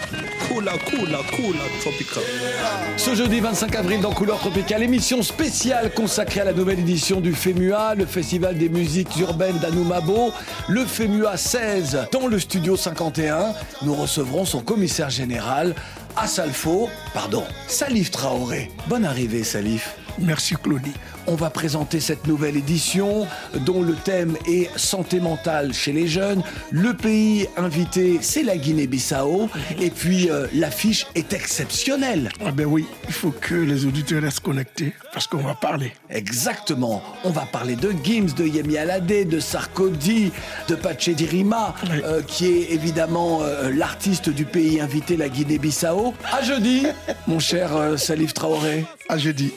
Tropical. Ce jeudi 25 avril dans Couleur Tropicale, émission spéciale consacrée à la nouvelle édition du FEMUA, le Festival des musiques urbaines d'Anoumabo, le FEMUA 16 dans le studio 51. Nous recevrons son commissaire général, Salif Traoré. Bonne arrivée, Salif. Merci, Claudie. On va présenter cette nouvelle édition dont le thème est santé mentale chez les jeunes. Le pays invité, c'est la Guinée-Bissau. Et puis, l'affiche est exceptionnelle. Ah ben oui, il faut que les auditeurs restent connectés parce qu'on va parler. Exactement. On va parler de Gims, de Yemi Alade, de Sarkozy, de Pache Dirima, qui est évidemment l'artiste du pays invité, la Guinée-Bissau. À jeudi, mon cher Salif Traoré. À jeudi.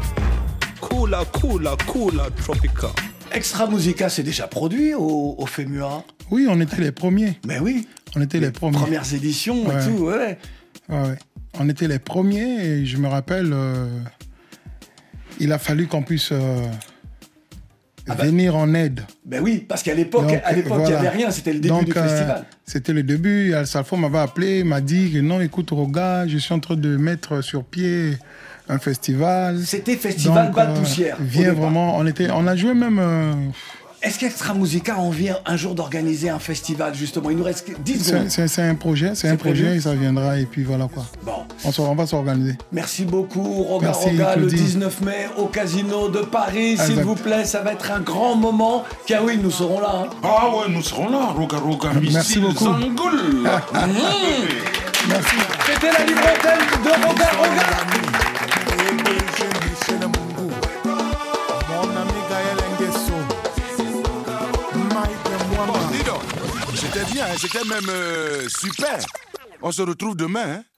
Cool, Tropical. Extra Musica, c'est déjà produit au FEMUA? Oui, on était les premiers. Mais oui. On était les premiers. Premières éditions et tout, ouais. On était les premiers et je me rappelle, il a fallu qu'on puisse venir en aide. Ben oui, parce qu'à l'époque, il n'y avait rien, c'était le début du festival. C'était le début. Assalfo m'avait appelé, m'a dit que non, écoute, Roga, je suis en train de mettre sur pied un festival. C'était Festival Bas de Poussière. Viens vraiment, on a joué même... Est-ce qu'Extra Musica a envie un jour d'organiser un festival, justement? Il nous reste 10 secondes. C'est un projet, et ça viendra, et puis voilà quoi. Bon. On va s'organiser. Merci beaucoup, Roga, le 19 mai au Casino de Paris. S'il vous plaît, ça va être un grand moment. Car oui, nous serons là. Hein. Ah ouais, nous serons là, Roga, merci beaucoup. Zangoul. Merci. C'était la libre antenne de Roga. C'était bien, c'était même super. On se retrouve demain. Hein.